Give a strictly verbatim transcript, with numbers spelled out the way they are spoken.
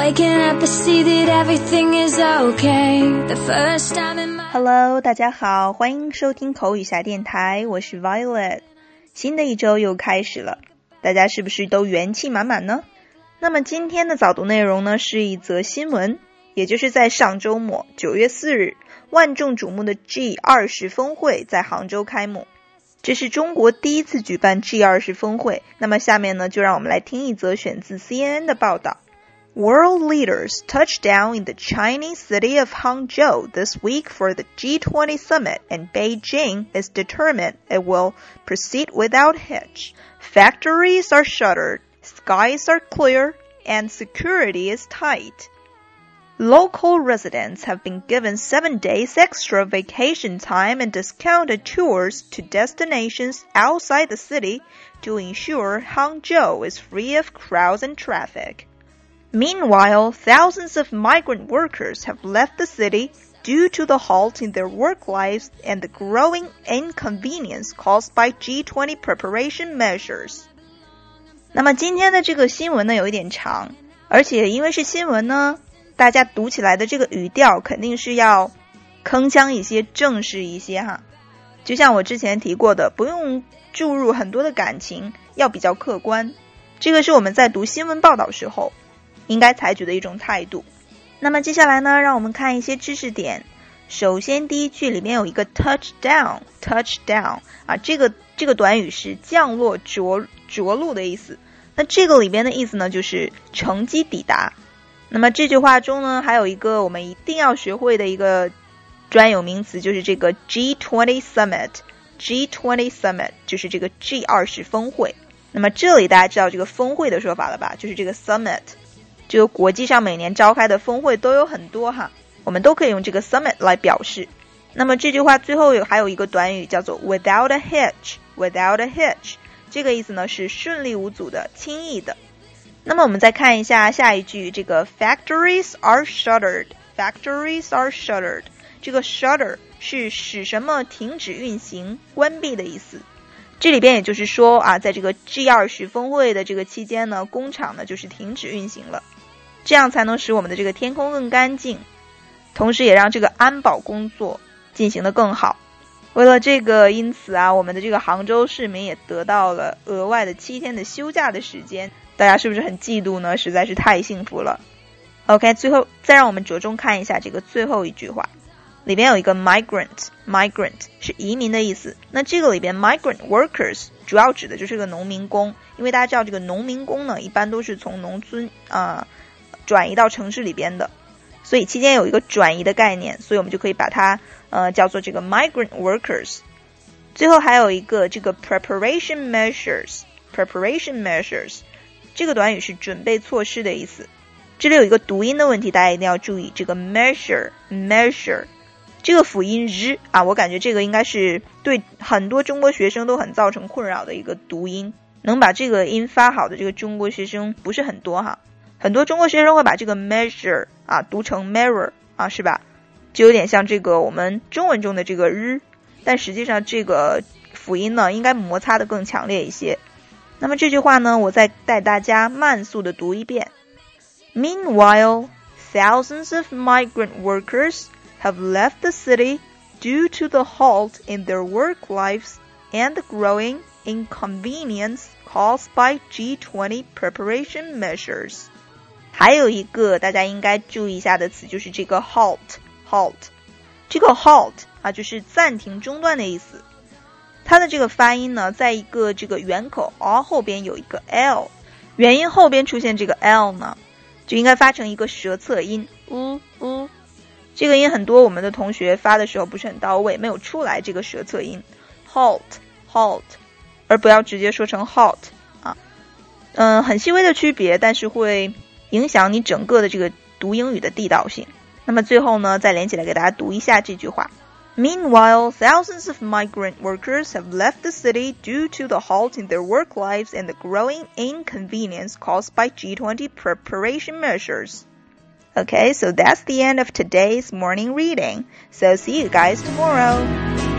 Waking up I see that everything is okay. The first time in my Hello， 大家好，欢迎收听口语侠电台，我是 Violet。新的一周又开始了，大家是不是都元气满满呢？那么今天的早读内容呢，是一则新闻，也就是在上周末九月四日，万众瞩目的 G 二十 峰会在杭州开幕。这是中国第一次举办 G 二十 峰会，那么下面呢，就让我们来听一则选自 C N N 的报道。World leaders touched down in the Chinese city of Hangzhou this week for the G twenty summit, and Beijing is determined it will proceed without hitch. Factories are shuttered, skies are clear, and security is tight. Local residents have been given seven days extra vacation time and discounted tours to destinations outside the city to ensure Hangzhou is free of crowds and traffic.Meanwhile, thousands of migrant workers have left the city due to the halt in their work lives and the growing inconvenience caused by G twenty preparation measures. 那么今天的这个新闻呢有一点长，而且因为是新闻呢，大家读起来的这个语调肯定是要铿锵一些，正式一些哈。就像我之前提过的，不用注入很多的感情，要比较客观。这个是我们在读新闻报道时候应该采取的一种态度。那么接下来呢，让我们看一些知识点。首先第一句里面有一个 touch down touch down 啊，这个这个短语是降落着着陆的意思。那这个里边的意思呢，就是乘机抵达。那么这句话中呢，还有一个我们一定要学会的一个专有名词，就是这个 G twenty summit G twenty summit 就是这个 G 二十 峰会。那么这里大家知道这个峰会的说法了吧，就是这个 summit，这个国际上每年召开的峰会都有很多哈，我们都可以用这个 summit 来表示。那么这句话最后有还有一个短语叫做 without a hitch without a hitch， 这个意思呢是顺利无阻的，轻易的。那么我们再看一下下一句，这个 factories are shuttered factories are shuttered， 这个 shutter 是使什么停止运行关闭的意思。这里边也就是说啊，在这个 G 二十 峰会的这个期间呢，工厂呢就是停止运行了，这样才能使我们的这个天空更干净，同时也让这个安保工作进行得更好。为了这个，因此啊，我们的这个杭州市民也得到了额外的七天的休假的时间，大家是不是很嫉妒呢？实在是太幸福了。 OK， 最后再让我们着重看一下这个最后一句话，里边有一个 migrant migrant 是移民的意思。那这个里边 migrant workers 主要指的就是个农民工，因为大家知道这个农民工呢一般都是从农村啊、呃、转移到城市里边的，所以期间有一个转移的概念，所以我们就可以把它呃叫做这个 migrant workers。 最后还有一个这个 preparation measures preparation measures， 这个短语是准备措施的意思。这里有一个读音的问题，大家一定要注意，这个 measure measure这个辅音日啊，我感觉这个应该是对很多中国学生都很造成困扰的一个读音，能把这个音发好的这个中国学生不是很多哈。很多中国学生会把这个 measure 啊读成 mirror 啊，是吧？就有点像这个我们中文中的这个日，但实际上这个辅音呢应该摩擦的更强烈一些。那么这句话呢，我再带大家慢速的读一遍。 Meanwhile, thousands of migrant workers have left the city due to the halt in their work lives and the growing inconvenience caused by G twenty preparation measures. 还有一个大家应该注意一下的词，就是这个 halt halt 这个 halt 啊就是暂停中断的意思。它的这个发音呢，在一个这个元口 r 后边有一个 l， 元音后边出现这个 l 呢，就应该发成一个舌侧音 u u，这个音很多我们的同学发的时候不是很到位，没有出来这个舌侧音 halt halt， 而不要直接说成 halt 啊，嗯，很细微的区别，但是会影响你整个的这个读英语的地道性。那么最后呢，再连起来给大家读一下这句话。 Meanwhile, thousands of migrant workers have left the city due to the halt in their work lives and the growing inconvenience caused by G twenty preparation measures.Okay, so that's the end of today's morning reading. So see you guys tomorrow.